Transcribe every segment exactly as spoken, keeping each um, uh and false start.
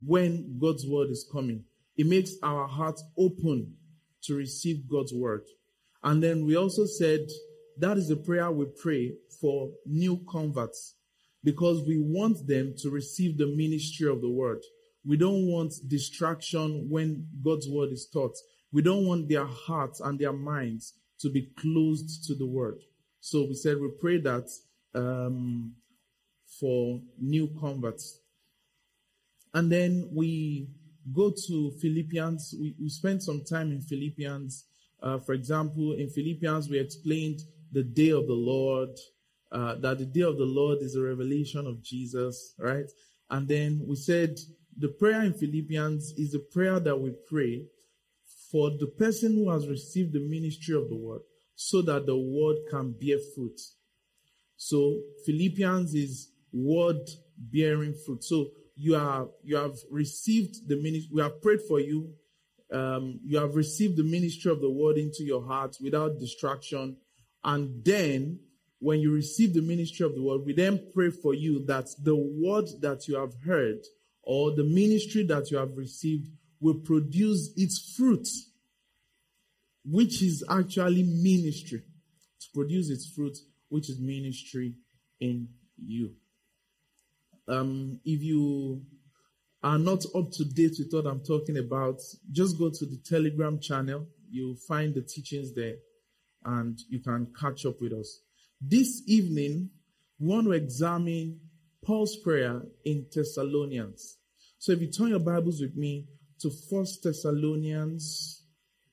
when God's word is coming. It makes our hearts open to receive God's word. And then we also said that is a prayer we pray for new converts, because we want them to receive the ministry of the word. We don't want distraction when God's word is taught. We don't want their hearts and their minds to be closed to the word. So we said we pray that um, for new converts. And then we go to Philippians. We, we spent some time in Philippians. Uh, for example, in Philippians, we explained the day of the Lord, uh, that the day of the Lord is a revelation of Jesus, right? And then we said the prayer in Philippians is a prayer that we pray for the person who has received the ministry of the word, so that the word can bear fruit. So Philippians is word bearing fruit. So you are you have received the ministry. We have prayed for you. Um, you have received the ministry of the word into your heart without distraction. And then when you receive the ministry of the word, we then pray for you that the word that you have heard or the ministry that you have received will produce its fruit, which is actually ministry. To produce its fruit, which is ministry in you. Um, if you are not up to date with what I'm talking about, just go to the Telegram channel. You'll find the teachings there, and you can catch up with us. This evening, we want to examine Paul's prayer in Thessalonians. So if you turn your Bibles with me to First Thessalonians.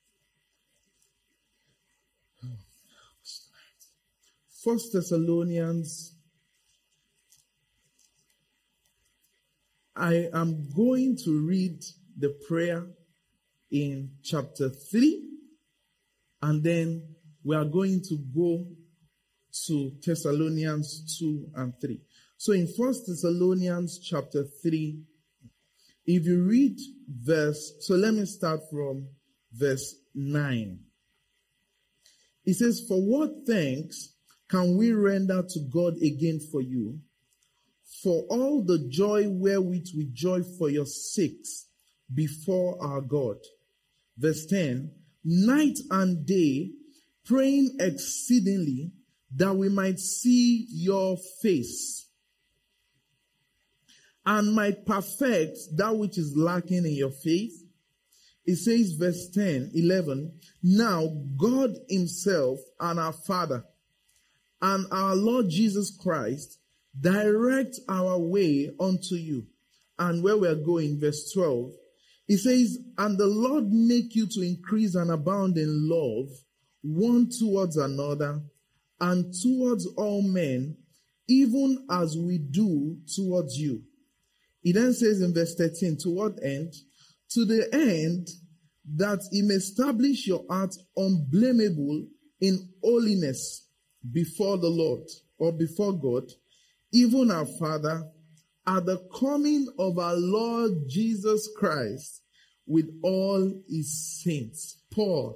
First Thessalonians. I am going to read the prayer in chapter three, and then we are going to go to Thessalonians two and three. So in First Thessalonians chapter three, if you read verse, so let me start from verse nine. It says, "For what thanks can we render to God again for you, for all the joy wherewith we joy for your sakes before our God." Verse ten, "Night and day, praying exceedingly, that we might see your face, and might perfect that which is lacking in your faith." It says, verse ten, eleven, "Now God himself and our Father and our Lord Jesus Christ direct our way unto you." And where we are going, verse twelve, it says, "And the Lord make you to increase and abound in love one towards another and towards all men, even as we do towards you." It then says in verse thirteen, "To what end? To the end that he may establish your heart unblameable in holiness before the Lord," or before God, "even our Father, at the coming of our Lord Jesus Christ with all his saints." Paul.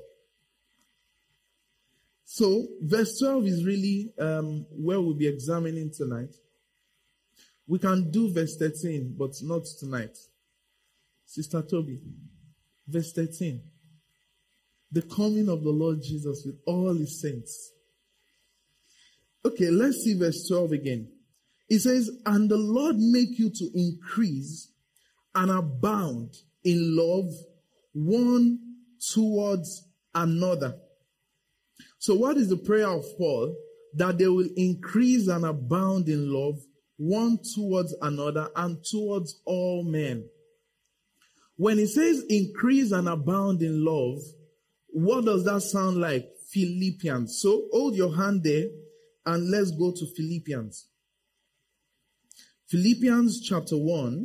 So, verse twelve is really um, where we'll be examining tonight. We can do verse thirteen, but not tonight. Sister Toby, verse thirteen. The coming of the Lord Jesus with all his saints. Okay, let's see verse twelve again. It says, "And the Lord make you to increase and abound in love one towards another." So what is the prayer of Paul? That they will increase and abound in love one towards another and towards all men. When it says increase and abound in love, what does that sound like? Philippians. So hold your hand there and let's go to Philippians. Philippians chapter one.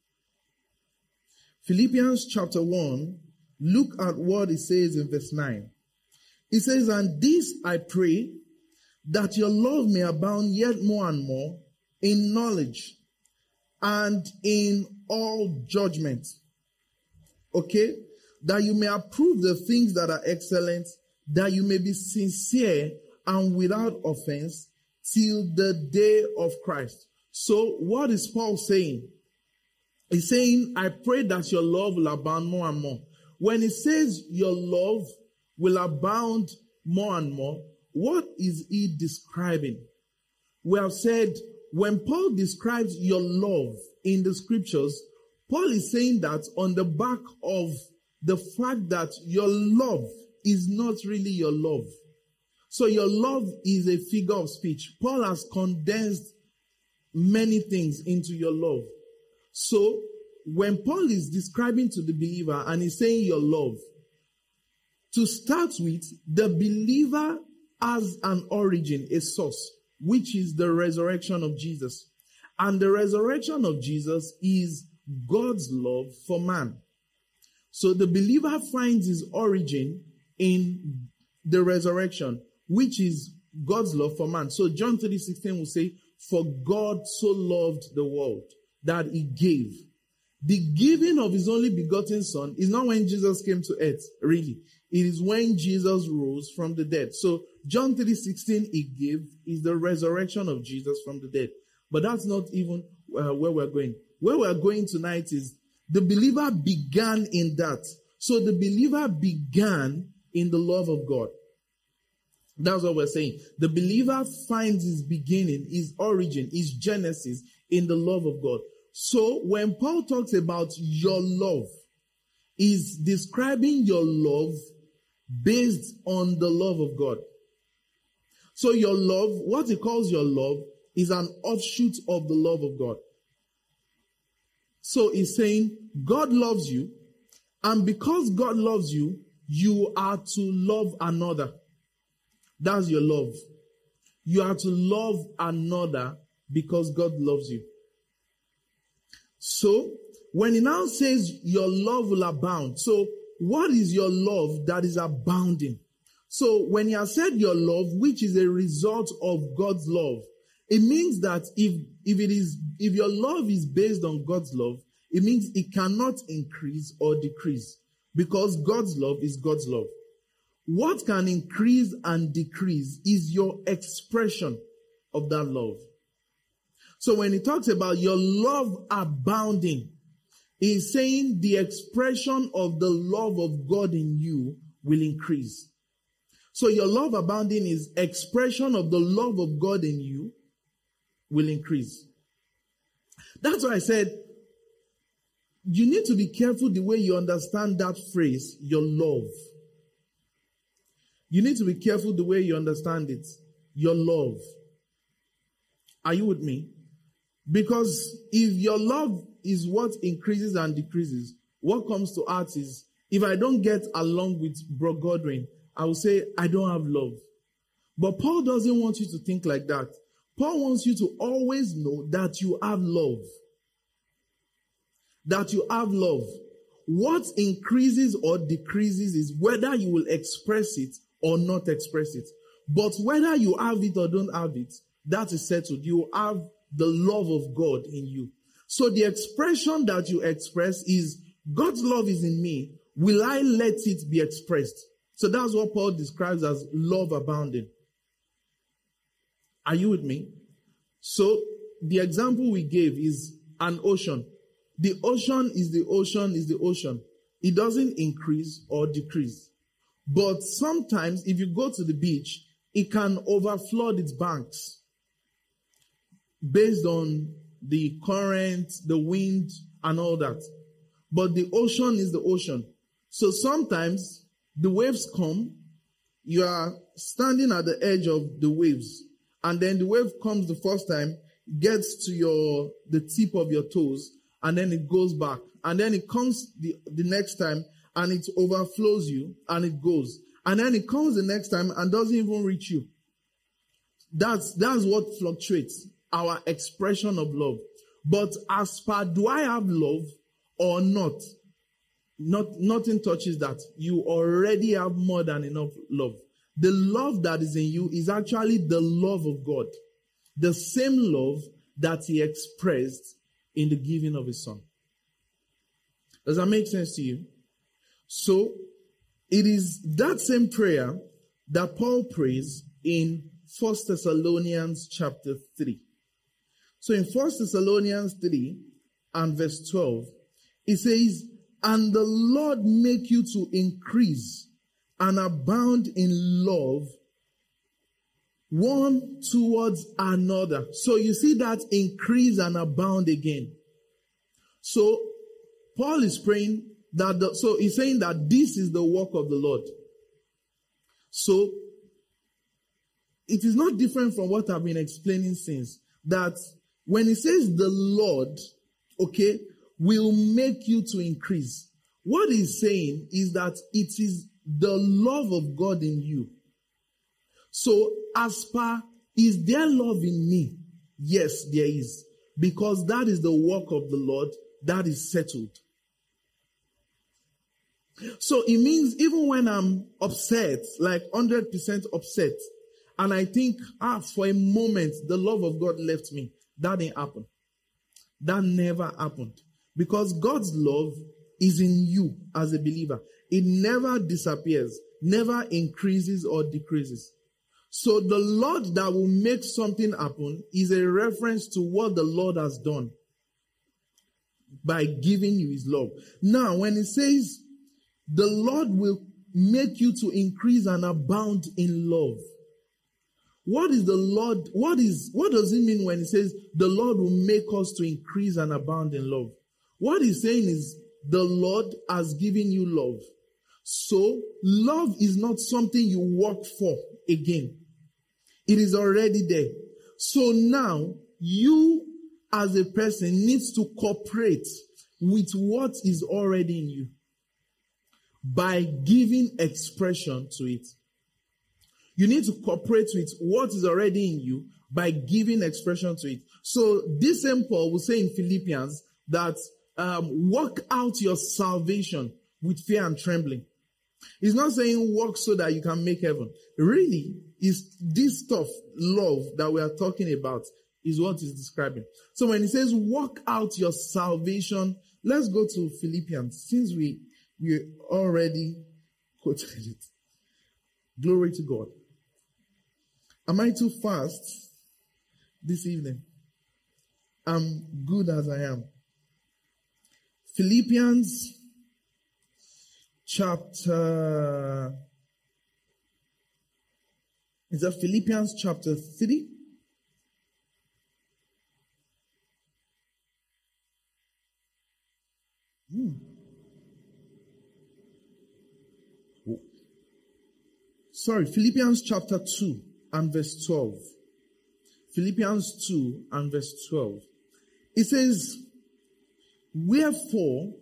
Philippians chapter one. Look at what it says in verse nine. It says, "And this I pray, that your love may abound yet more and more in knowledge and in all judgment." Okay? "That you may approve the things that are excellent, that you may be sincere and without offense till the day of Christ." So what is Paul saying? He's saying, I pray that your love will abound more and more. When it says your love will abound more and more, what is he describing? We have said, when Paul describes your love in the scriptures, Paul is saying that on the back of the fact that your love is not really your love. So your love is a figure of speech. Paul has condensed many things into your love. So when Paul is describing to the believer and he's saying your love, to start with, the believer has an origin, a source, which is the resurrection of Jesus. And the resurrection of Jesus is God's love for man. So the believer finds his origin in the resurrection, which is God's love for man. So John three sixteen will say, for God so loved the world that he gave. The giving of his only begotten son is not when Jesus came to earth, really. It is when Jesus rose from the dead. So John three sixteen, he gave, is the resurrection of Jesus from the dead. But that's not even uh, where we're going. Where we're going tonight is the believer began in that. So the believer began in the love of God. That's what we're saying. The believer finds his beginning, his origin, his genesis in the love of God. So when Paul talks about your love, he's describing your love based on the love of God. So your love, what he calls your love, is an offshoot of the love of God. So he's saying, God loves you, and because God loves you, you are to love another. That's your love. You are to love another because God loves you. So, when he now says your love will abound, so what is your love that is abounding? So, when he has said your love, which is a result of God's love, it means that if, if it is, if your love is based on God's love, it means it cannot increase or decrease because God's love is God's love. What can increase and decrease is your expression of that love. So when he talks about your love abounding, he's saying the expression of the love of God in you will increase. So your love abounding is expression of the love of God in you will increase. That's why I said, you need to be careful the way you understand that phrase, your love. You need to be careful the way you understand it, your love. Are you with me? Because if your love is what increases and decreases, what comes to heart is, if I don't get along with Bro Godwin, I will say, I don't have love. But Paul doesn't want you to think like that. Paul wants you to always know that you have love. That you have love. What increases or decreases is whether you will express it or not express it. But whether you have it or don't have it, that is settled. You have the love of God in you. So the expression that you express is, God's love is in me. Will I let it be expressed? So that's what Paul describes as love abounding. Are you with me? So the example we gave is an ocean. The ocean is the ocean is the ocean. It doesn't increase or decrease. But sometimes if you go to the beach, it can overflood its banks based on the current, the wind, and all that. But the ocean is the ocean. So sometimes the waves come, you are standing at the edge of the waves, and then the wave comes the first time, gets to your the tip of your toes, and then it goes back. And then it comes the, the next time, and it overflows you, and it goes. And then it comes the next time and doesn't even reach you. That's, that's what fluctuates, our expression of love. But as far, do I have love or not? Not, nothing touches that. You already have more than enough love. The love that is in you is actually the love of God. The same love that he expressed in the giving of his son. Does that make sense to you? So, it is that same prayer that Paul prays in First Thessalonians chapter three. So in First Thessalonians three, and verse twelve, it says, and the Lord make you to increase and abound in love one towards another. So you see that increase and abound again. So Paul is praying that, the, so he's saying that this is the work of the Lord. So it is not different from what I've been explaining since, that when he says the Lord, okay, will make you to increase, what he's saying is that it is the love of God in you. So as per, is there love in me? Yes, there is. Because that is the work of the Lord that is settled. So it means even when I'm upset, like one hundred percent upset, and I think, ah, for a moment, the love of God left me. That didn't happen. That never happened. Because God's love is in you as a believer. It never disappears, never increases or decreases. So the Lord that will make something happen is a reference to what the Lord has done by giving you his love. Now, when it says the Lord will make you to increase and abound in love, what is the Lord, what is, what does it mean when it says the Lord will make us to increase and abound in love? What he's saying is the Lord has given you love. So love is not something you work for again. It is already there. So now you as a person needs to cooperate with what is already in you by giving expression to it. You need to cooperate with what is already in you by giving expression to it. So this same Paul will say in Philippians that um, work out your salvation with fear and trembling. He's not saying work so that you can make heaven. Really, is this stuff, love that we are talking about, is what he's describing. So when he says work out your salvation, let's go to Philippians, since we, we already quoted it. Glory to God. Am I too fast this evening? I'm good as I am. Philippians chapter, is that Philippians chapter three? Hmm. Oh. Sorry, Philippians chapter two and verse twelve. Philippians two and verse twelve. It says, wherefore,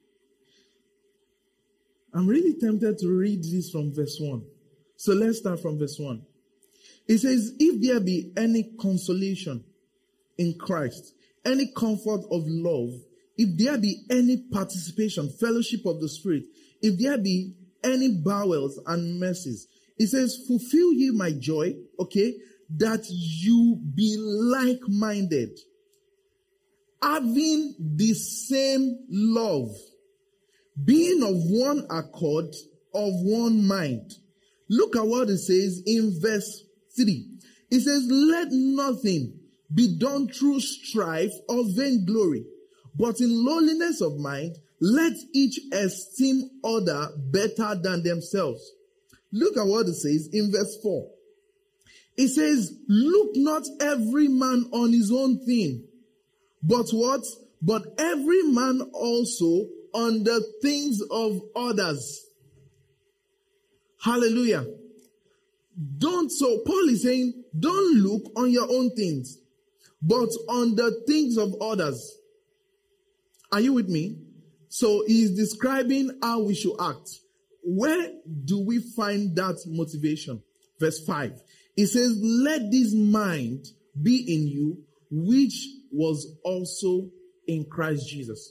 I'm really tempted to read this from verse one. So let's start from verse one. It says, if there be any consolation in Christ, any comfort of love, if there be any participation, fellowship of the Spirit, if there be any bowels and mercies, it says, fulfill ye my joy, okay, that you be like-minded, having the same love, being of one accord, of one mind. Look at what it says in verse three. It says, let nothing be done through strife or vainglory, but in lowliness of mind, let each esteem other better than themselves. Look at what it says in verse four. It says, look not every man on his own thing, but what? But every man also on the things of others. Hallelujah. Don't, so Paul is saying, don't look on your own things, but on the things of others. Are you with me? So he is describing how we should act. Where do we find that motivation? Verse five. It says, let this mind be in you, which was also in Christ Jesus.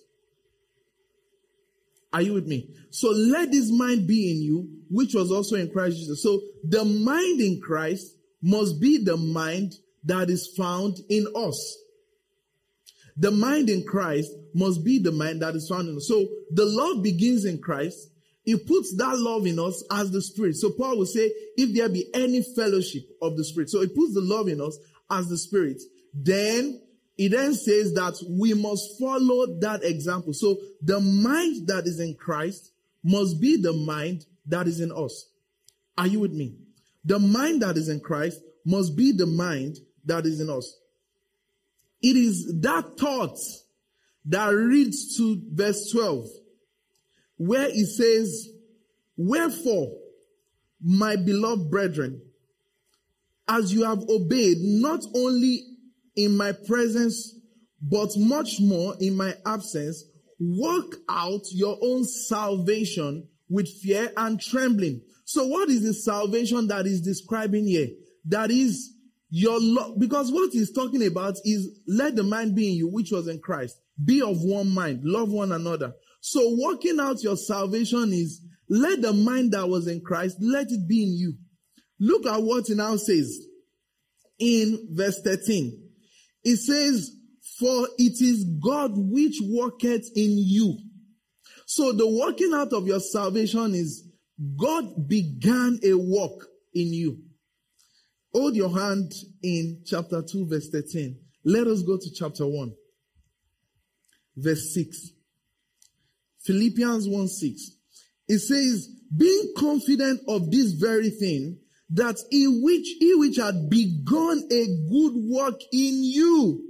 Are you with me? So let this mind be in you, which was also in Christ Jesus. So the mind in Christ must be the mind that is found in us. The mind in Christ must be the mind that is found in us. So the love begins in Christ. He puts that love in us as the Spirit. So Paul will say, if there be any fellowship of the Spirit. So he puts the love in us as the Spirit. Then it then says that we must follow that example. So the mind that is in Christ must be the mind that is in us. Are you with me? The mind that is in Christ must be the mind that is in us. It is that thought that reads to verse twelve, where it says, wherefore, my beloved brethren, as you have obeyed, not only in my presence, but much more in my absence, work out your own salvation with fear and trembling. So what is the salvation that is describing here? That is your love. Because what he's talking about is, let the mind be in you, which was in Christ. Be of one mind. Love one another. So working out your salvation is, let the mind that was in Christ, let it be in you. Look at what it now says in verse thirteen. It says, for it is God which worketh in you. So the working out of your salvation is, God began a work in you. Hold your hand in chapter two, verse thirteen. Let us go to chapter one, verse six. Philippians one six. It says, being confident of this very thing, that he which, he which had begun a good work in you.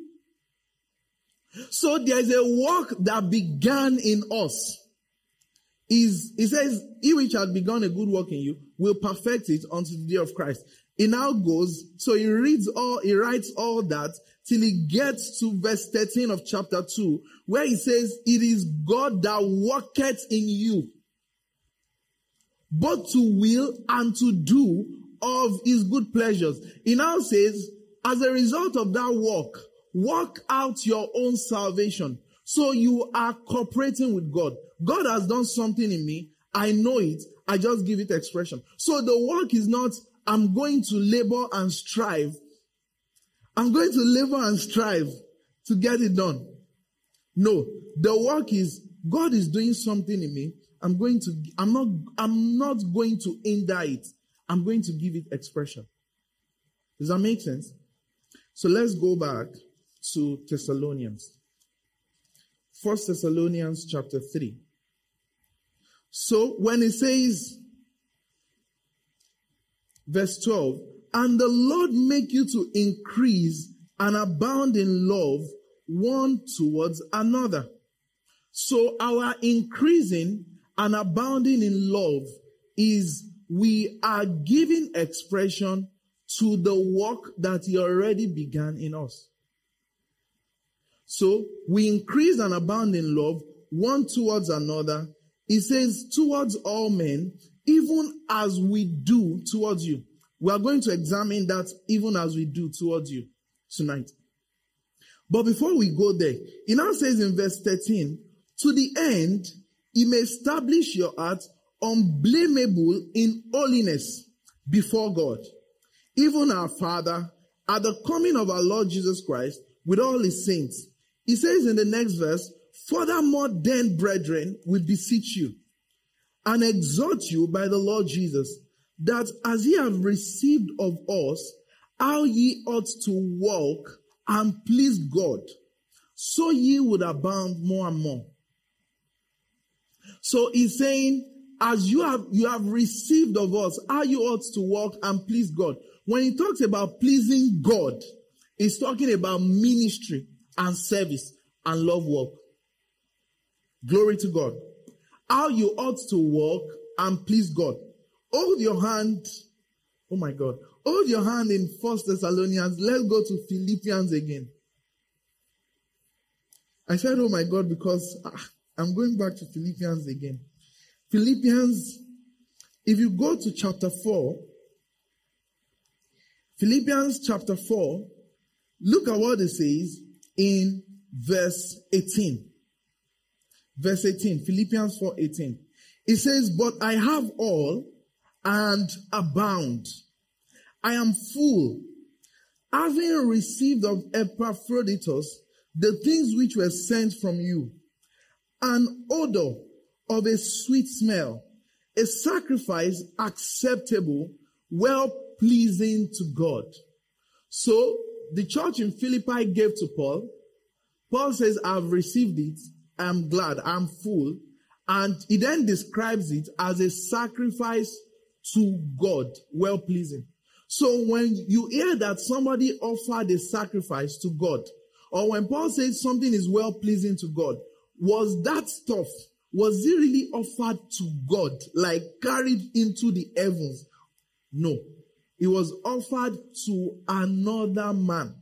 So there is a work that began in us. Is, it says, he which had begun a good work in you will perfect it unto the day of Christ. It now goes, so he reads all, he writes all that till he gets to verse thirteen of chapter two, where he says, it is God that worketh in you, both to will and to do of his good pleasures. He now says, as a result of that work, work out your own salvation. So you are cooperating with God. God has done something in me. I know it. I just give it expression. So the work is not, I'm going to labor and strive. I'm going to labor and strive to get it done. No, the work is, God is doing something in me. I'm going to, I'm not, I'm not going to hinder it. I'm going to give it expression. Does that make sense? So let's go back to Thessalonians. First Thessalonians chapter three. So when it says, verse twelve, and the Lord make you to increase and abound in love one towards another. So our increasing and abounding in love is we are giving expression to the work that he already began in us. So we increase and abound in love one towards another. It says towards all men, even as we do towards you. We are going to examine that even as we do towards you tonight. But before we go there, it now says in verse thirteen, to the end, he may establish your heart unblameable in holiness before God, even our Father, at the coming of our Lord Jesus Christ with all his saints. He says in the next verse, furthermore then, brethren, we beseech you and exhort you by the Lord Jesus, that as ye have received of us, how ye ought to walk and please God, so ye would abound more and more. So he's saying, as you have, you have received of us, how you ought to walk and please God. When he talks about pleasing God, he's talking about ministry and service and love work. Glory to God. How you ought to walk and please God. Hold your hand. Oh my God. Hold your hand in First Thessalonians. Let's go to Philippians again. I said, oh my God, because ah, I'm going back to Philippians again. Philippians, if you go to chapter four, Philippians chapter four, look at what it says in verse eighteen. Verse eighteen, Philippians four eighteen. It says, but I have all and abound. I am full, having received of Epaphroditus the things which were sent from you, an odor of a sweet smell, a sacrifice acceptable, well-pleasing to God. So the church in Philippi gave to Paul Paul says, I've received it. I'm glad. I'm full. And he then describes it as a sacrifice to God, well-pleasing. So when you hear that somebody offered a sacrifice to God, or when Paul says something is well-pleasing to God, was that stuff, was it really offered to God, like carried into the heavens? No. It was offered to another man.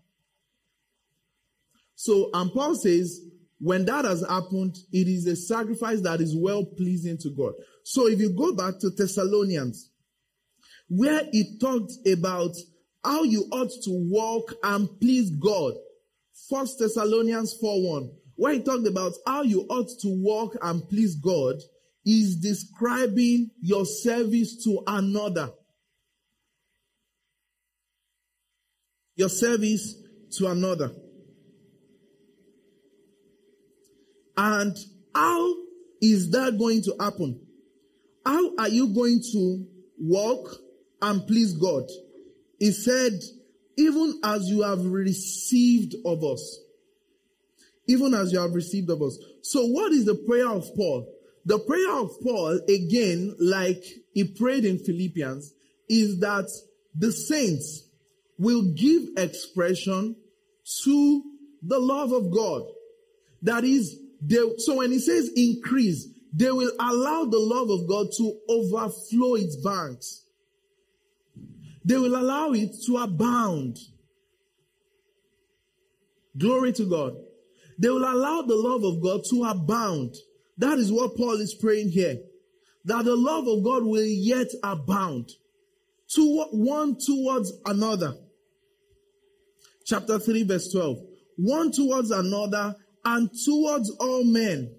So, and Paul says, when that has happened, it is a sacrifice that is well-pleasing to God. So if you go back to Thessalonians, where he talked about how you ought to walk and please God, First Thessalonians four one, where he talked about how you ought to walk and please God, is describing your service to another. Your service to another. And how is that going to happen? How are you going to walk and please God? He said, even as you have received of us. Even as you have received of us. So what is the prayer of Paul? The prayer of Paul, again, like he prayed in Philippians, is that the saints will give expression to the love of God. That is, they, so when he says increase, they will allow the love of God to overflow its banks. They will allow it to abound. Glory to God. They will allow the love of God to abound. That is what Paul is praying here. That the love of God will yet abound. To one towards another. Chapter three verse twelve. One towards another and towards all men.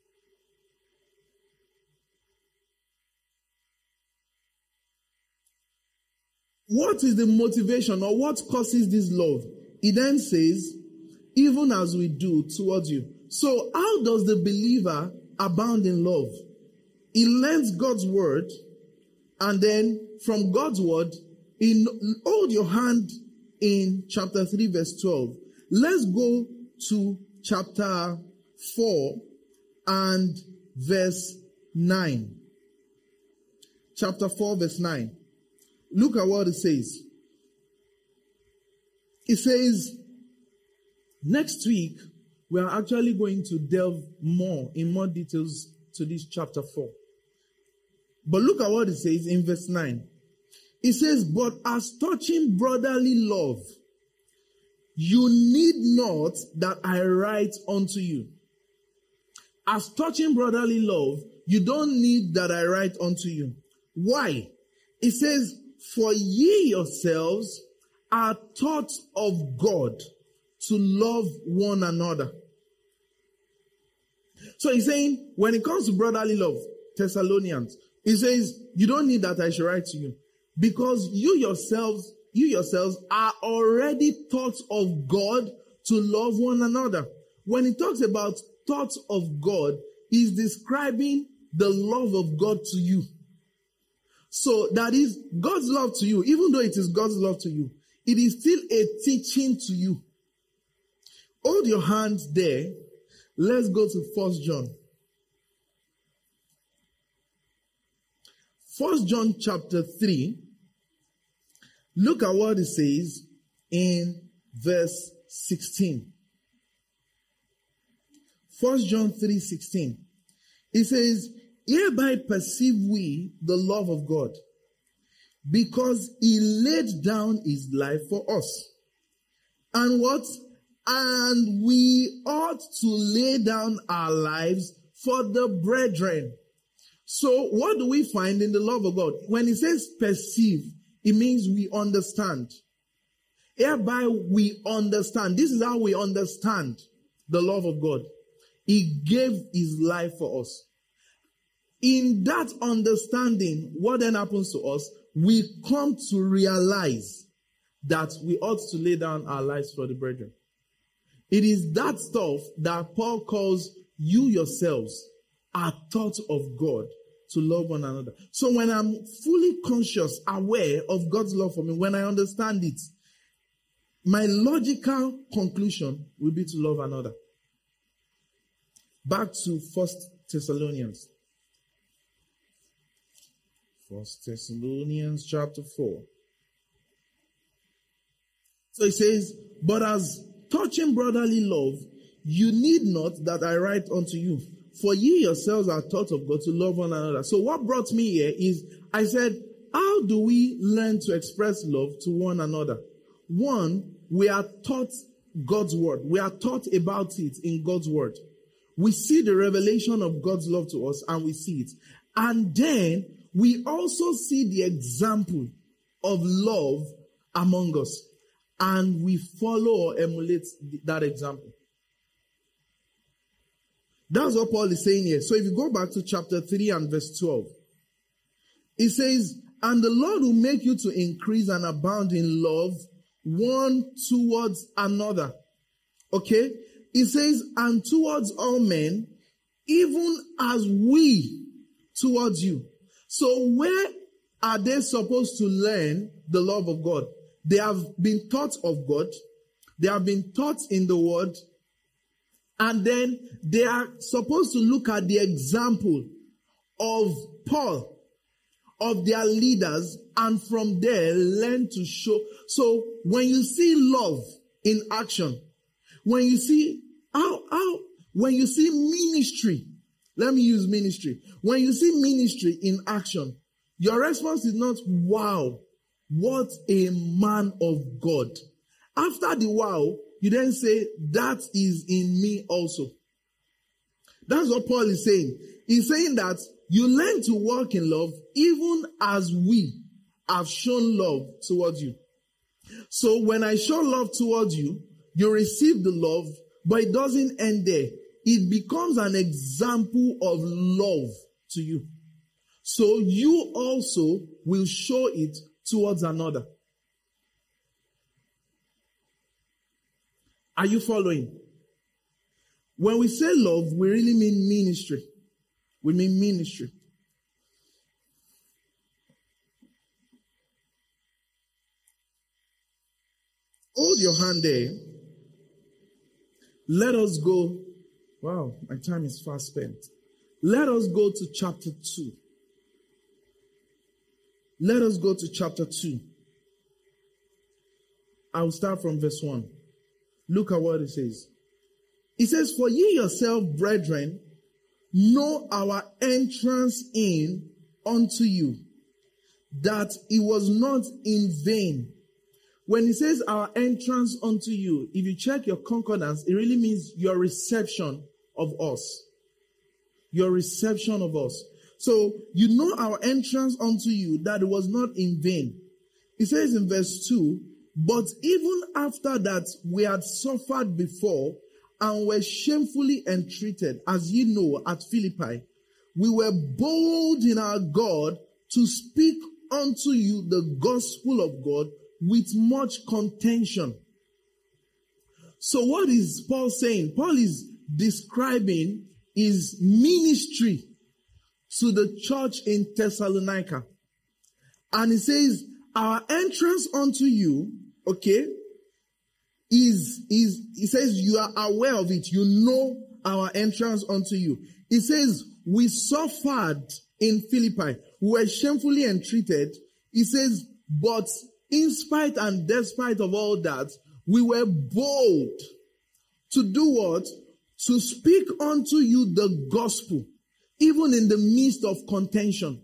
What is the motivation or what causes this love? He then says, even as we do towards you. So how does the believer abound in love? He learns God's word, and then from God's word, in, hold your hand in chapter three verse twelve. Let's go to chapter four and verse nine. Chapter four verse nine. Look at what it says. It says, next week, we are actually going to delve more, in more details to this chapter four. But look at what it says in verse nine. It says, but as touching brotherly love, you need not that I write unto you. As touching brotherly love, you don't need that I write unto you. Why? It says, for ye yourselves are taught of God to love one another. So he's saying, when it comes to brotherly love, Thessalonians, he says, you don't need that I should write to you. Because you yourselves, you yourselves are already taught of God to love one another. When he talks about taught of God, he's describing the love of God to you. So that is God's love to you. Even though it is God's love to you, it is still a teaching to you. Hold your hands there. Let's go to First John. First John chapter three. Look at what it says in verse sixteen. First John three sixteen. It says, hereby perceive we the love of God, because he laid down his life for us. And what? And we ought to lay down our lives for the brethren. So what do we find in the love of God? When it says perceive, it means we understand. Hereby we understand. This is how we understand the love of God. He gave his life for us. In that understanding, what then happens to us? We come to realize that we ought to lay down our lives for the brethren. It is that stuff that Paul calls you yourselves are taught of God to love one another. So when I'm fully conscious, aware of God's love for me, when I understand it, my logical conclusion will be to love another. Back to First Thessalonians. First Thessalonians chapter four. So it says, but as touching brotherly love, you need not that I write unto you, for ye yourselves are taught of God to love one another. So what brought me here is, I said, how do we learn to express love to one another? One, we are taught God's word. We are taught about it in God's word. We see the revelation of God's love to us and we see it. And then we also see the example of love among us. And we follow or emulate that example. That's what Paul is saying here. So if you go back to chapter three and verse twelve, it says, and the Lord will make you to increase and abound in love one towards another. Okay? It says, and towards all men, even as we towards you. So where are they supposed to learn the love of God? They have been taught of God. They have been taught in the word. And then they are supposed to look at the example of Paul, of their leaders, and from there learn to show. So when you see love in action, when you see how, how, when you see ministry, let me use ministry. When you see ministry in action, your response is not, wow, what a man of God. After the wow, you then say, that is in me also. That's what Paul is saying. He's saying that you learn to walk in love even as we have shown love towards you. So when I show love towards you, you receive the love, but it doesn't end there. It becomes an example of love to you. So you also will show it towards another. Are you following? When we say love, we really mean ministry. We mean ministry. Hold your hand there. Let us go. Wow, my time is fast spent. Let us go to chapter two. Let us go to chapter two. I will start from verse one. Look at what it says. It says, for ye yourself, brethren, know our entrance in unto you, that it was not in vain. When it says our entrance unto you, if you check your concordance, it really means your reception of us. Your reception of us. So, you know our entrance unto you, that it was not in vain. It says in verse two, but even after that we had suffered before and were shamefully entreated, as ye know, at Philippi, we were bold in our God to speak unto you the gospel of God with much contention. So what is Paul saying? Paul is describing his ministry to the church in Thessalonica. And he says, our entrance unto you, okay, is, is, he says, you are aware of it. You know our entrance unto you. He says, we suffered in Philippi. We were shamefully entreated. He says, but in spite and despite of all that, we were bold to do what? To speak unto you the gospel, even in the midst of contention.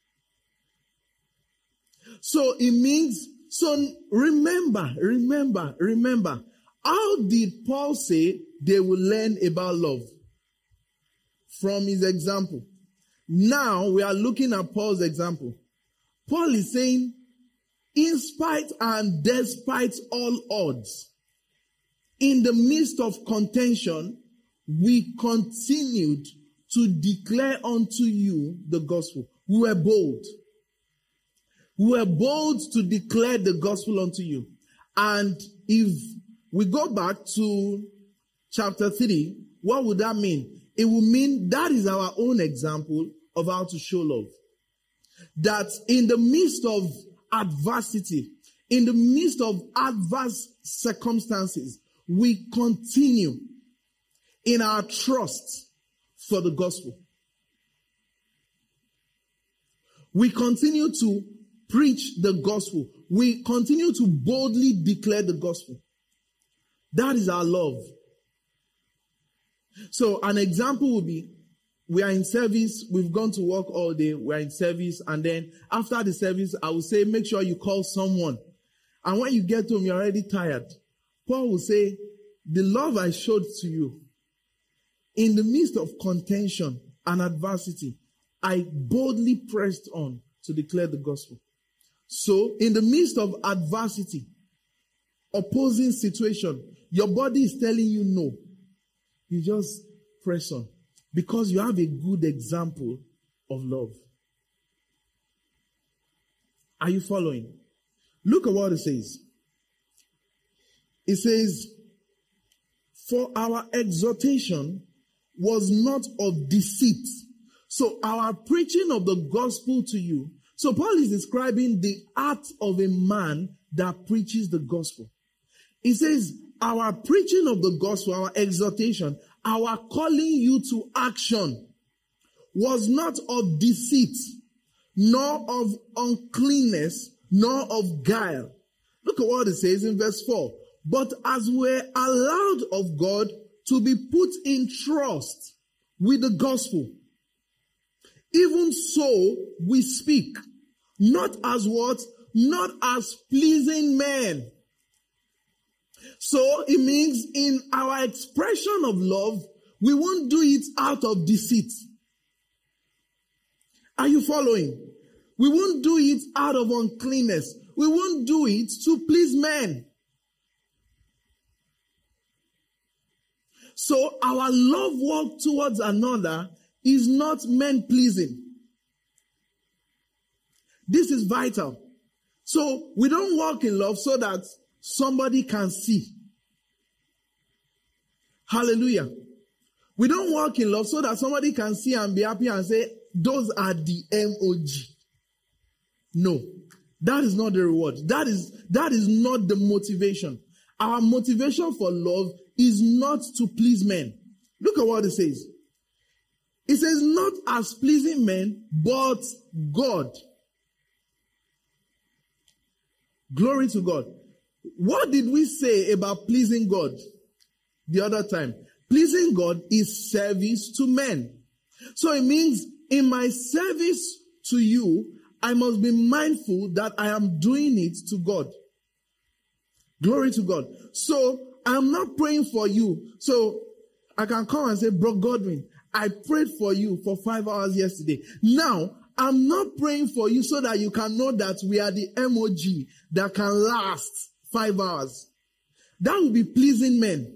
So it means, so remember, remember, remember, how did Paul say they will learn about love? From his example. Now we are looking at Paul's example. Paul is saying, in spite and despite all odds, in the midst of contention, we continued to declare unto you the gospel. We were bold. We were bold to declare the gospel unto you. And if we go back to chapter three, what would that mean? It will mean that is our own example of how to show love. That in the midst of adversity, in the midst of adverse circumstances, we continue in our trust for the gospel. We continue to preach the gospel. We continue to boldly declare the gospel. That is our love. So an example would be, we are in service, we've gone to work all day, we're in service, and then after the service, I will say, make sure you call someone. And when you get home, you're already tired. Paul will say, the love I showed to you, in the midst of contention and adversity, I boldly pressed on to declare the gospel. So, in the midst of adversity, opposing situation, your body is telling you no. You just press on. Because you have a good example of love. Are you following? Look at what it says. It says, for our exhortation was not of deceit. So our preaching of the gospel to you. So Paul is describing the art of a man that preaches the gospel. He says, our preaching of the gospel, our exhortation, our calling you to action was not of deceit, nor of uncleanness, nor of guile. Look at what it says in verse four. But as we're allowed of God to be put in trust with the gospel, even so we speak, not as what? Not as pleasing men. So it means in our expression of love, we won't do it out of deceit. Are you following? We won't do it out of uncleanness. We won't do it to please men. So our love walk towards another is not men pleasing. This is vital. So we don't walk in love so that somebody can see. Hallelujah. We don't walk in love so that somebody can see and be happy and say, those are the M O G. No, that is not the reward. That is, that is not the motivation. Our motivation for love is not to please men. Look at what it says. It says, not as pleasing men, but God. Glory to God. What did we say about pleasing God the other time? Pleasing God is service to men. So it means in my service to you, I must be mindful that I am doing it to God. Glory to God. So I'm not praying for you. So I can come and say, Bro Godwin, I prayed for you for five hours yesterday. Now, I'm not praying for you so that you can know that we are the M O G that can last five hours. That will be pleasing men.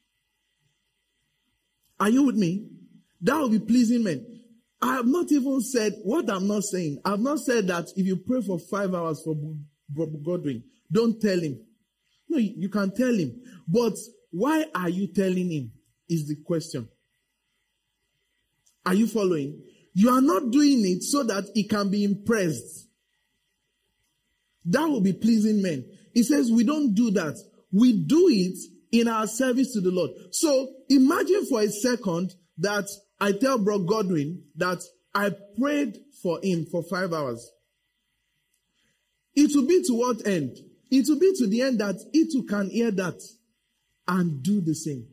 Are you with me? That will be pleasing men. I have not even said what I'm not saying. I have not said that if you pray for five hours for Godwin, don't tell him. No, you can tell him. But why are you telling him is the question. Are you following? You are not doing it so that he can be impressed. That will be pleasing men. He says we don't do that. We do it in our service to the Lord. So imagine for a second that I tell Bro Godwin that I prayed for him for five hours. It will be to what end? It will be to the end that he too can hear that and do the same.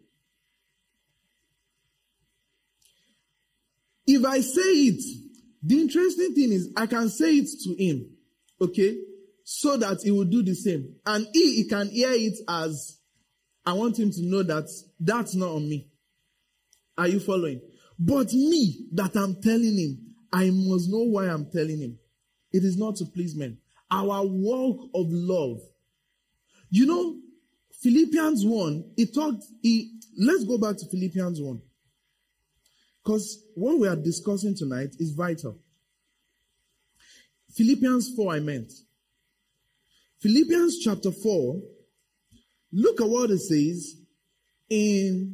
If I say it, the interesting thing is I can say it to him, okay, so that he will do the same. And he, he can hear it as, I want him to know that that's not on me. Are you following? But me, that I'm telling him, I must know why I'm telling him. It is not to please men. Our walk of love. You know, Philippians one, it talked, he, let's go back to Philippians one. Because what we are discussing tonight is vital. Philippians four, I meant. Philippians chapter four, look at what it says in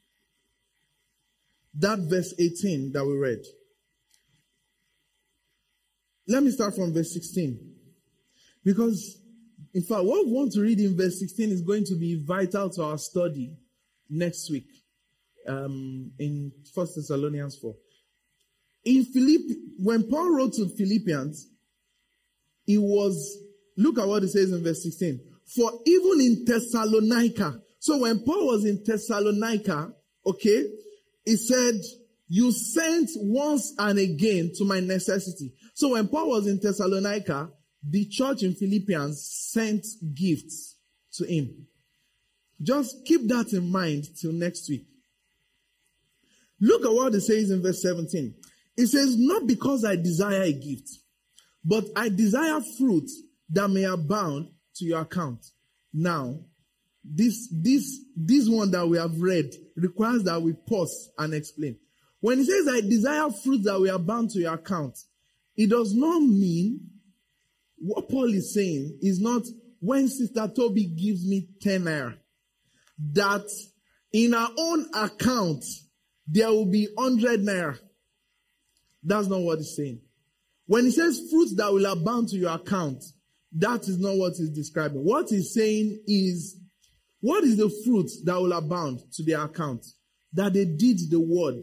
that verse eighteen that we read. Let me start from verse sixteen. Because, in fact, what we want to read in verse sixteen is going to be vital to our study next week. um, in First Thessalonians four. In Philipp, when Paul wrote to Philippians, it was, look at what it says in verse sixteen. For even in Thessalonica, so when Paul was in Thessalonica, okay, he said, you sent once and again to my necessity. So when Paul was in Thessalonica, the church in Philippians sent gifts to him. Just keep that in mind till next week. Look at what it says in verse seventeen. It says, not because I desire a gift, but I desire fruit that may abound to your account. Now, this, this, this one that we have read requires that we pause and explain. When it says, I desire fruit that will abound to your account, it does not mean what Paul is saying is not when Sister Toby gives me ten naira, that in our own account, there will be one hundred naira. That's not what he's saying. When he says fruits that will abound to your account, that is not what he's describing. What he's saying is, what is the fruit that will abound to their account? That they did the word.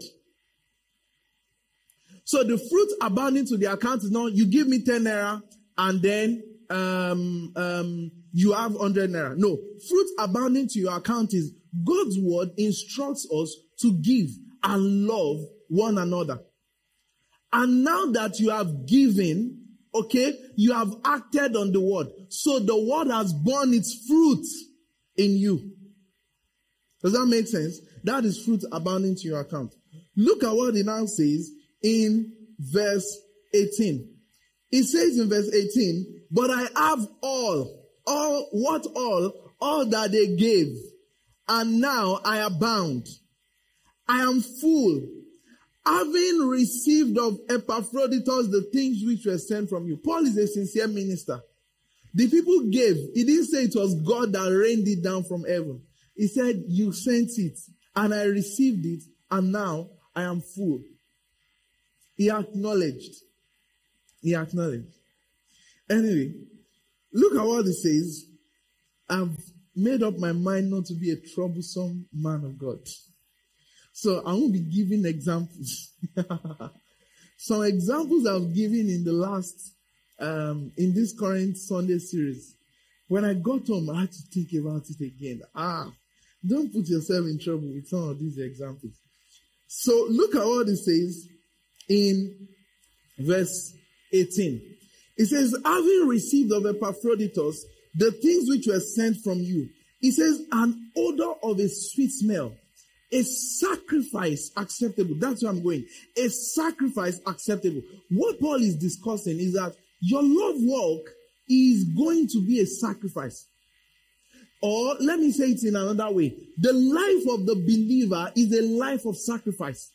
So the fruit abounding to the account is not, you give me ten naira and then um, um, you have one hundred naira. No, fruit abounding to your account is God's word instructs us to give and love one another. And now that you have given, okay, you have acted on the word. So the word has borne its fruit in you. Does that make sense? That is fruit abounding to your account. Look at what it now says in verse eighteen. It says in verse eighteen, but I have all, all, what all? All that they gave. And now I abound. I am full, having received of Epaphroditus the things which were sent from you. Paul is a sincere minister. The people gave. He didn't say it was God that rained it down from heaven. He said, you sent it, and I received it, and now I am full. He acknowledged. He acknowledged. Anyway, look at what it says. I've made up my mind not to be a troublesome man of God. So I won't be giving examples. Some examples I've given in the last, um, in this current Sunday series. When I got home, I had to think about it again. Ah, don't put yourself in trouble with some of these examples. So look at what it says in verse eighteen. It says, having received of Epaphroditus the things which were sent from you, it says, an odor of a sweet smell, a sacrifice acceptable. That's where I'm going. A sacrifice acceptable. What Paul is discussing is that your love walk is going to be a sacrifice. Or let me say it in another way. The life of the believer is a life of sacrifice.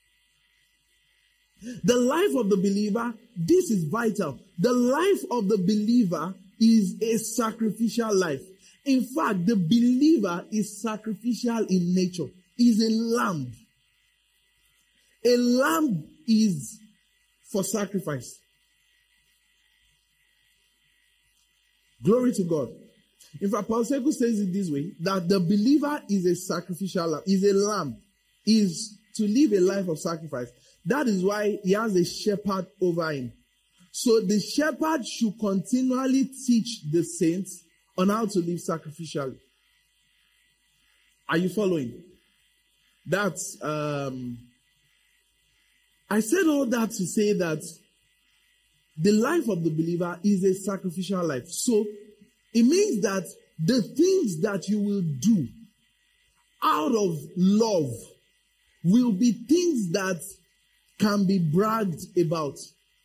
The life of the believer, this is vital. The life of the believer is a sacrificial life. In fact, the believer is sacrificial in nature. Is a lamb. A lamb is for sacrifice. Glory to God. In fact, Paul Seku says it this way, that the believer is a sacrificial lamb, is a lamb, is to live a life of sacrifice. That is why he has a shepherd over him. So the shepherd should continually teach the saints on how to live sacrificially. Are you following? That's, um, I said all that to say that the life of the believer is a sacrificial life. So it means that the things that you will do out of love will be things that can be bragged about.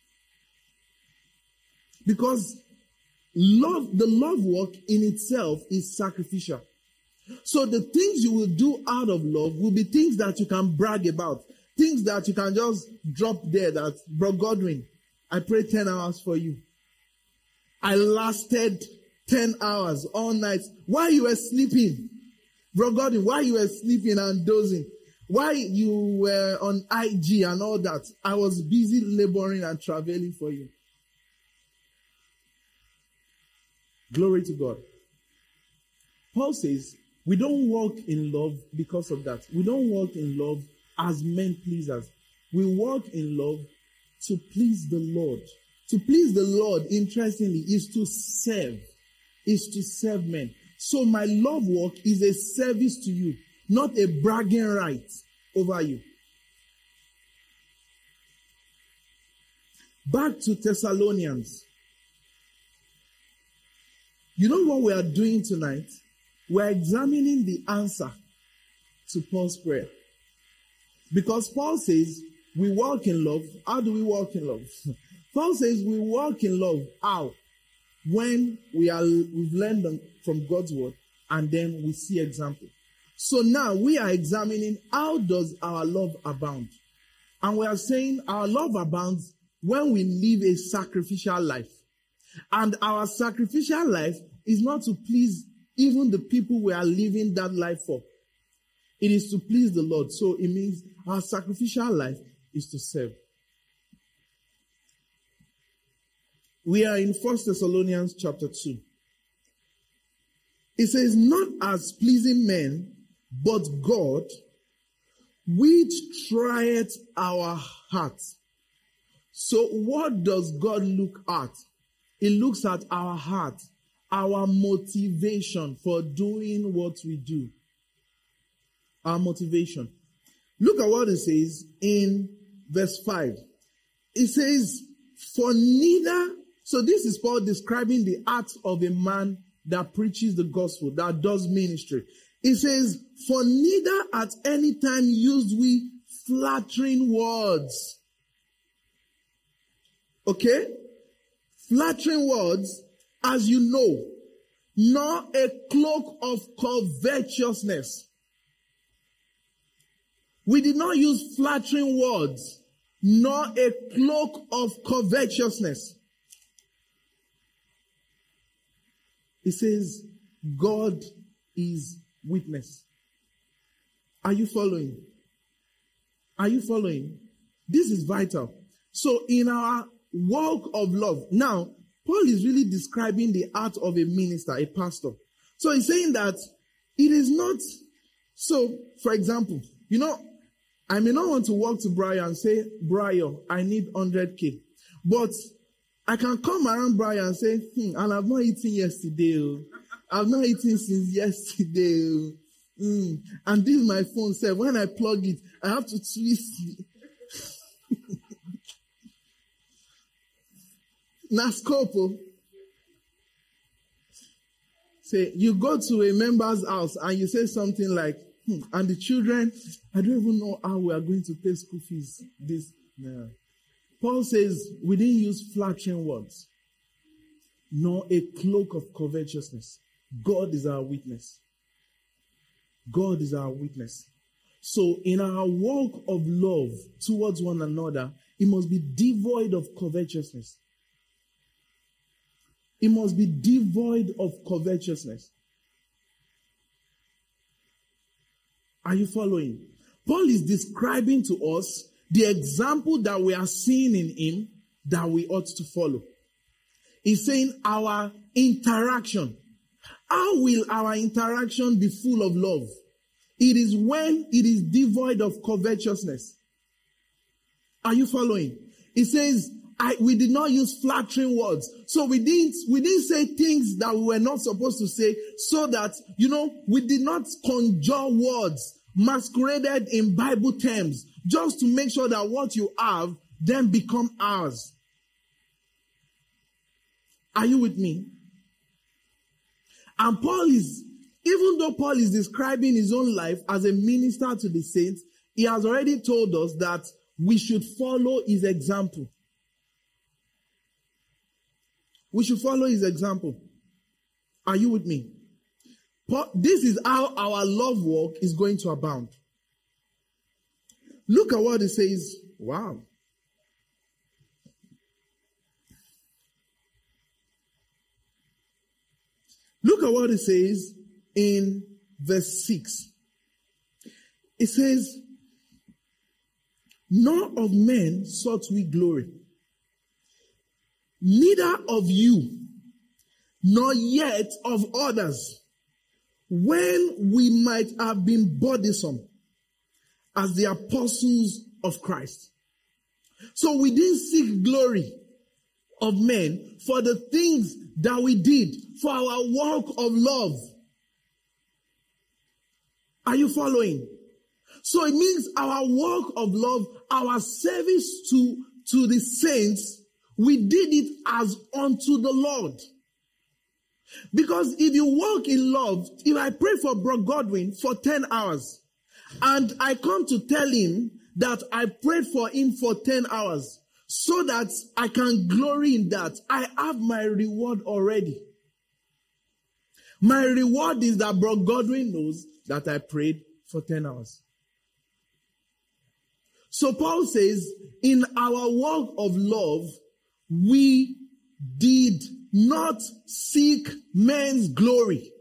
Because love, the love work in itself is sacrificial. So the things you will do out of love will be things that you can brag about. Things that you can just drop there that, Bro Godwin, I prayed ten hours for you. I lasted ten hours all night. While you were sleeping, Bro Godwin, while you were sleeping and dozing, while you were on I G and all that, I was busy laboring and traveling for you. Glory to God. Paul says, We don't walk in love because of that. We don't walk in love as men pleasers. We walk in love to please the Lord. To please the Lord, interestingly, is to serve. Is to serve men. So my love walk is a service to you, not a bragging right over you. Back to Thessalonians. You know what we are doing tonight? We are examining the answer to Paul's prayer. Because Paul says, we walk in love. How do we walk in love? Paul says we walk in love. How? When we are, we've learned from God's word and then we see example. So now we are examining how does our love abound? And we are saying our love abounds when we live a sacrificial life. And our sacrificial life is not to please even the people we are living that life for. It is to please the Lord. So it means our sacrificial life is to serve. We are in First Thessalonians chapter two. It says, not as pleasing men, but God, which trieth our hearts. So what does God look at? He looks at our heart, our motivation for doing what we do. Our motivation. Look at what it says in verse five. It says, for neither, so this is Paul describing the act of a man that preaches the gospel, that does ministry. It says, for neither at any time used we flattering words. Okay? Flattering words, as you know, nor a cloak of covetousness. We did not use flattering words, nor a cloak of covetousness. It says, God is witness. Are you following? Are you following? This is vital. So in our walk of love, now, Paul is really describing the art of a minister, a pastor. So he's saying that it is not, so, for example, you know, I may not want to walk to Brian and say, Brian, I need one hundred K. But I can come around Brian and say, hmm, and I've not eaten yesterday. Oh. I've not eaten since yesterday. Oh. Mm. And this is my phone set. When I plug it, I have to twist it. Nascopo. Say, you go to a member's house and you say something like, hmm, and the children, I don't even know how we are going to pay school fees. This, no. Paul says, we didn't use flattering words, nor a cloak of covetousness. God is our witness. God is our witness. So in our walk of love towards one another, it must be devoid of covetousness. It must be devoid of covetousness. Are you following? Paul is describing to us the example that we are seeing in him that we ought to follow. He's saying our interaction. How will our interaction be full of love? It is when it is devoid of covetousness. Are you following? He says, I, we did not use flattering words. So we didn't, we didn't say things that we were not supposed to say, so that, you know, we did not conjure words masqueraded in Bible terms just to make sure that what you have then become ours. Are you with me? And Paul is, even though Paul is describing his own life as a minister to the saints, he has already told us that we should follow his example. We should follow his example. Are you with me? This is how our love walk is going to abound. Look at what it says. Wow. Look at what it says in verse six. It says, nor of men sought we glory, neither of you, nor yet of others. when we might have been burdensome as the apostles of Christ. So we didn't seek glory of men for the things that we did, for our work of love. Are you following? So it means our work of love, our service to, to the saints, we did it as unto the Lord. Because if you walk in love, if I pray for Bro Godwin for ten hours, and I come to tell him that I prayed for him for ten hours, so that I can glory in that, I have my reward already. My reward is that Bro Godwin knows that I prayed for ten hours. So Paul says, in our work of love, we did not seek men's glory.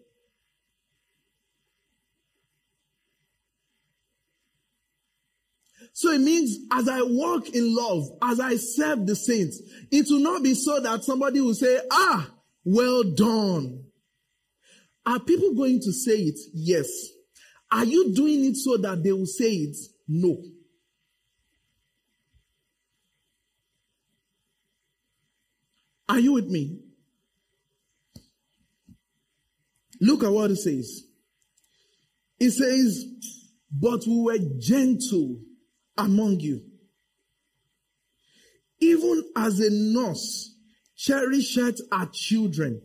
So it means as I walk in love, as I serve the saints, it will not be so that somebody will say, ah, well done. Are people going to say it? Yes. Are you doing it so that they will say it? No. Are you with me? Look at what it says. It says, but we were gentle among you, even as a nurse cherisheth her children.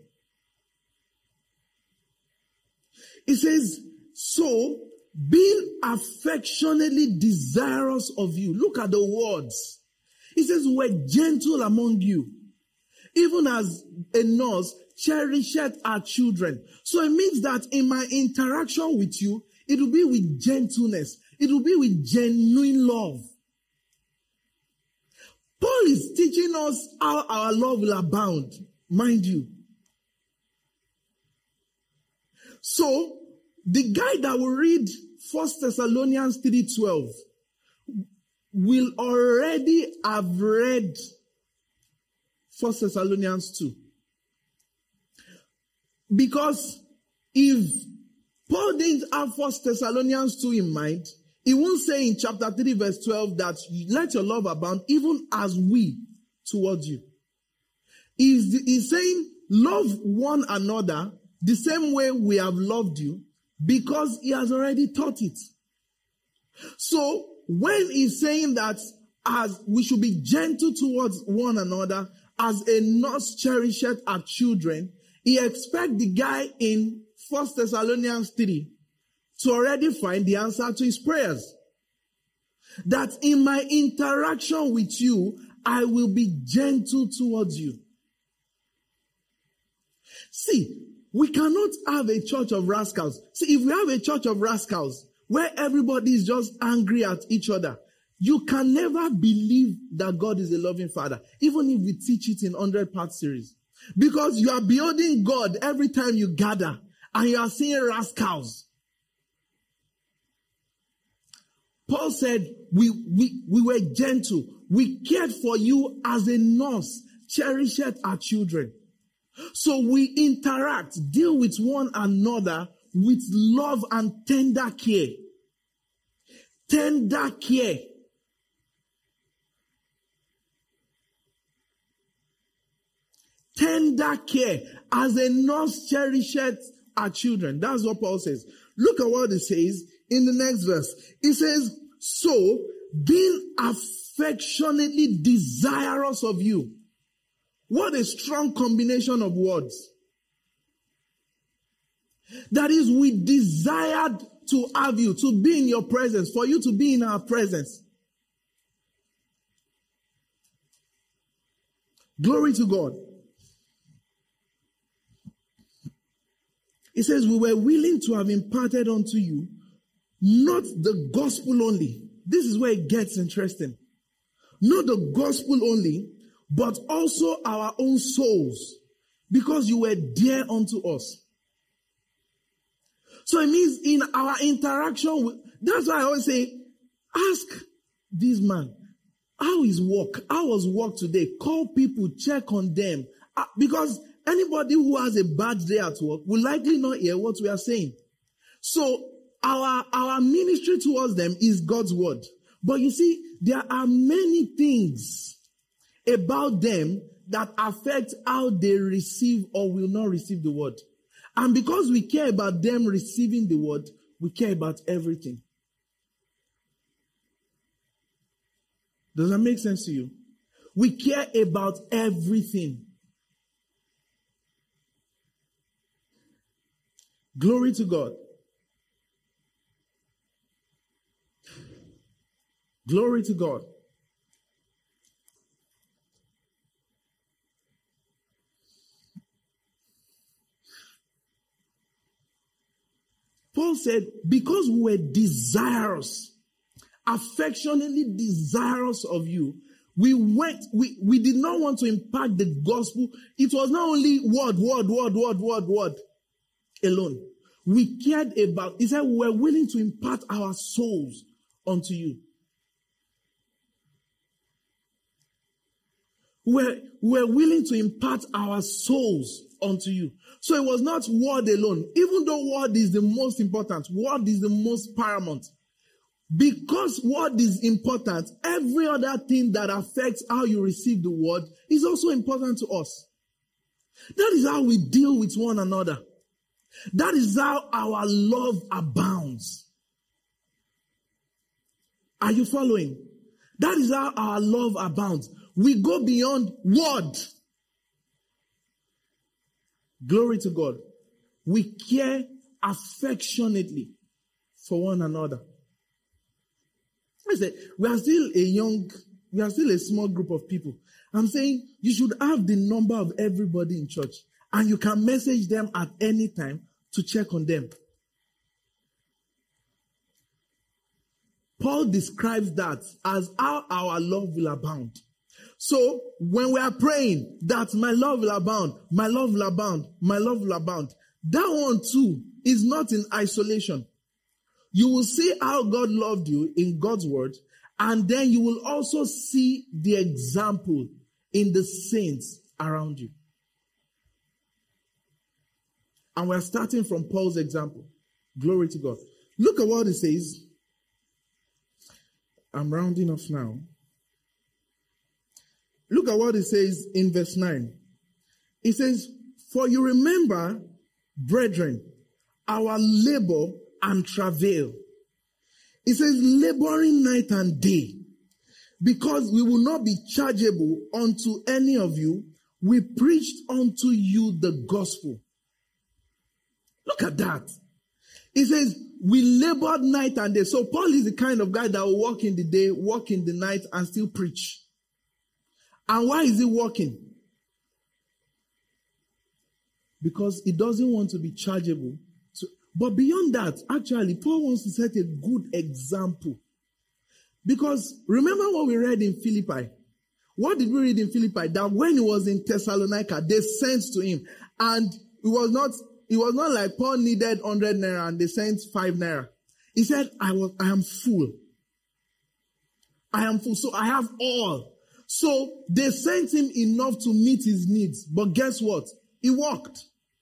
It says, so being affectionately desirous of you. Look at the words. It says, we're gentle among you, even as a nurse cherisheth her children. So it means that in my interaction with you, it will be with gentleness. It will be with genuine love. Paul is teaching us how our love will abound, mind you. So, the guy that will read First Thessalonians three twelve will already have read First Thessalonians two. Because if Paul didn't have First Thessalonians two in mind, he won't say in chapter three verse twelve that let your love abound even as we towards you. He's, he's saying love one another the same way we have loved you, because he has already taught it. So when he's saying that as we should be gentle towards one another, as a nurse cherisheth her children, he expects the guy in First Thessalonians three to already find the answer to his prayers. That in my interaction with you, I will be gentle towards you. See, we cannot have a church of rascals. See, if we have a church of rascals where everybody is just angry at each other, you can never believe that God is a loving Father, even if we teach it in one hundred part series. Because you are beholding God every time you gather, and you are seeing rascals. Paul said, we, we, we were gentle. We cared for you as a nurse cherisheth our children. So we interact, deal with one another with love and tender care. Tender care. Tender care as a nurse cherisheth our children. That's what Paul says. Look at what it says in the next verse. It says, so being affectionately desirous of you. What a strong combination of words. That is, we desired to have you, to be in your presence, for you to be in our presence. Glory to God. It says, we were willing to have imparted unto you, not the gospel only. This is where it gets interesting. Not the gospel only, but also our own souls, because you were dear unto us. So it means in our interaction with, that's why I always say, ask this man, how is work? How was work today? Call people, check on them. Uh, because anybody who has a bad day at work will likely not hear what we are saying. So our, our ministry towards them is God's word. But you see, there are many things about them that affect how they receive or will not receive the word. And because we care about them receiving the word, we care about everything. Does that make sense to you? We care about everything. Glory to God. Glory to God. Paul said, because we were desirous, affectionately desirous of you, we went, we, we did not want to impart the gospel. It was not only word, word, word, word, word, word alone. We cared about, he said, we were willing to impart our souls unto you. We're, we're willing to impart our souls unto you. So it was not word alone. Even though word is the most important, word is the most paramount. Because word is important, every other thing that affects how you receive the word is also important to us. That is how we deal with one another. That is how our love abounds. Are you following? That is how our love abounds. We go beyond word. Glory to God. We care affectionately for one another. I said, we are still a young, we are still a small group of people. I'm saying you should have the number of everybody in church, and you can message them at any time to check on them. Paul describes that as how our love will abound. So when we are praying that my love will abound, my love will abound, my love will abound, that one too is not in isolation. You will see how God loved you in God's word, and then you will also see the example in the saints around you. And we're starting from Paul's example. Glory to God. Look at what it says. I'm rounding off now. Look at what it says in verse nine. It says, for you remember, brethren, our labor and travail. It says, laboring night and day, because we will not be chargeable unto any of you. We preached unto you the gospel. Look at that. It says, we labored night and day. So Paul is the kind of guy that will work in the day, work in the night, and still preach. And why is he working? Because he doesn't want to be chargeable. So, but beyond that, actually, Paul wants to set a good example. Because remember what we read in Philippi. What did we read in Philippi? That when he was in Thessalonica, they sent to him. And it was not, it was not like Paul needed one hundred naira and they sent five naira. He said, I was, I am full. I am full. So I have all. So they sent him enough to meet his needs. But guess what? He worked.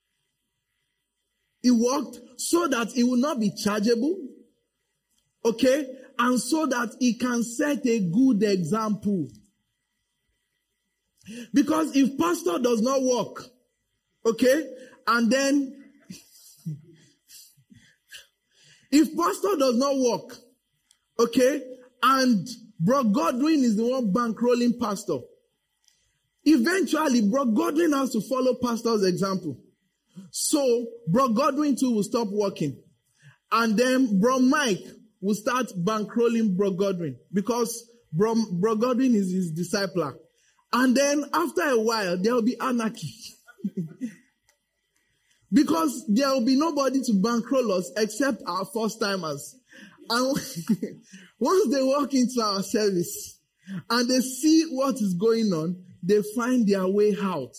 He worked so that he will not be chargeable. Okay? And so that he can set a good example. Because if pastor does not work, okay, and then if pastor does not work, okay, and Bro Godwin is the one bankrolling pastor, eventually Bro Godwin has to follow pastor's example. So Bro Godwin too will stop working. And then Bro Mike will start bankrolling Bro Godwin because Bro, Bro Godwin is his discipler. And then after a while, there will be anarchy. Because there will be nobody to bankroll us except our first timers. And once they walk into our service and they see what is going on, they find their way out.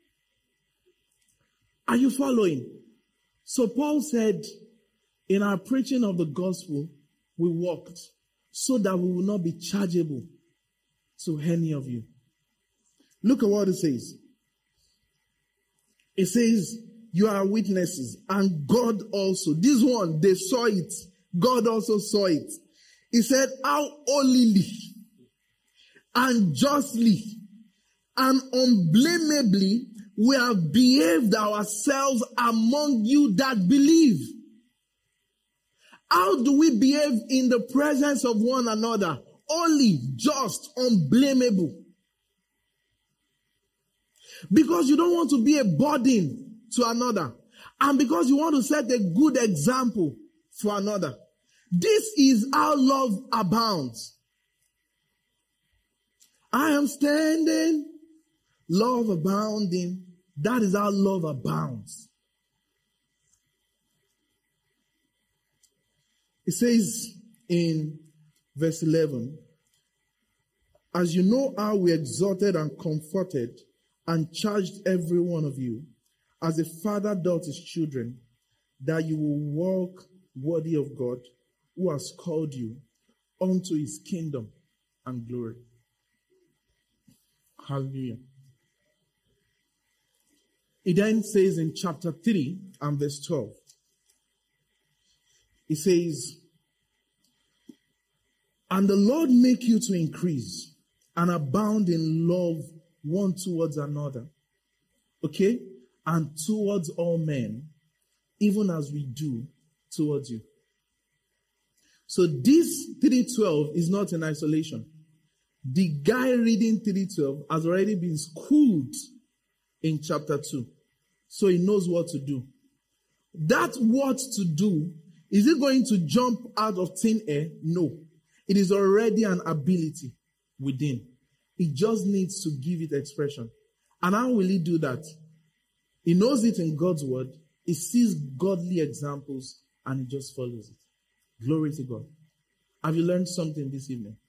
Are you following? So Paul said, in our preaching of the gospel, we walked so that we will not be chargeable to any of you. Look at what it says. It says you are witnesses, and God also. This one, they saw it. God also saw it. He said, how holily and justly and unblameably we have behaved ourselves among you that believe. How do we behave in the presence of one another? Holy, just, unblameable. Because you don't want to be a burden to another. And because you want to set a good example for another. This is how love abounds. I am standing, love abounding. That is how love abounds. It says in verse eleven, as you know how we exhorted and comforted and charged every one of you, as a father does his children, that you will walk worthy of God, who has called you unto his kingdom and glory. Hallelujah. It then says in chapter three and verse twelve, it says, and the Lord make you to increase and abound in love one towards another. Okay? And towards all men, even as we do towards you. So this three twelve is not in isolation. The guy reading three twelve has already been schooled in chapter two. So he knows what to do. That what to do, is it going to jump out of thin air? No. It is already an ability within. It just needs to give it expression. And how will he do that? He knows it in God's word. He sees godly examples and he just follows it. Glory to God. Have you learned something this evening?